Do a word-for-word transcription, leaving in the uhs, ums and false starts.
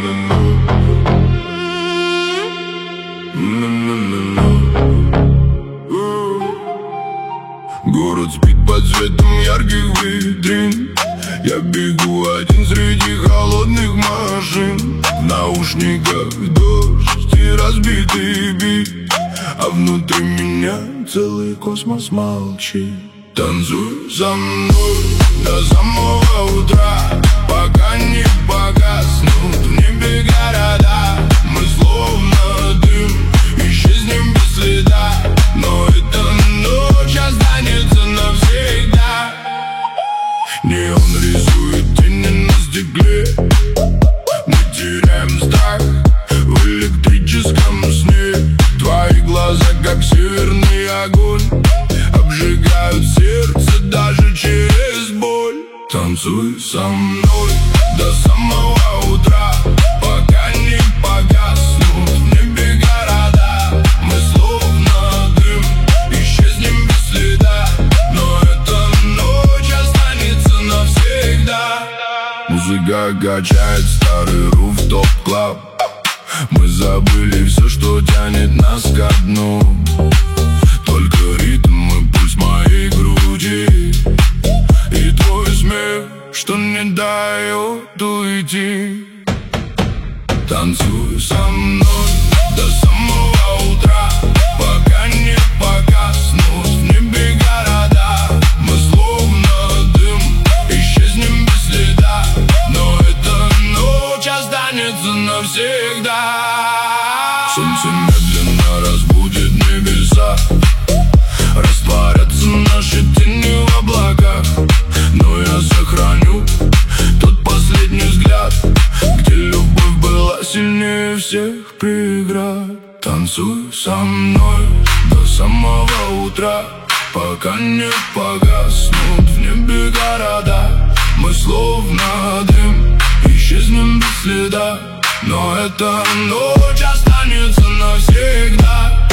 Город спит под светом ярких витрин. Я бегу один среди холодных машин. В наушниках дождь и разбитый бит, а внутри меня целый космос молчит. Танцуй со мной до самого утра, пока не погаснут в небе города. Мы словно дым, исчезнем без следа, но эта ночь останется навсегда. Неон рисует тени на стекле, мы теряем страх в электрическом сне. Твои глаза, как северный огонь, обжигают сердце даже через боль. Танцуй со мной до самого утра, пока не погаснут в небе города. Мы словно дым, исчезнем без следа, но эта ночь останется навсегда. Музыка качает старый руфтоп-клаб. Мы забыли все, что тянет нас ко дну. Только ритм и пульс моей груди, и твой смех, что не дает уйти. Танцуй со мной до самого утра, пока не погаснут в небе города. Мы словно дым, исчезнем без следа, но эта ночь останется навсегда. Солнце медленно разбудит небеса, растворятся наши тени в облаках, но я сохраню тот последний взгляд, где любовь была сильнее всех преград. Танцуй со мной до самого утра, пока не погаснут в небе города. Мы словно дым, исчезнем без следа, но эта ночь останется навсегда.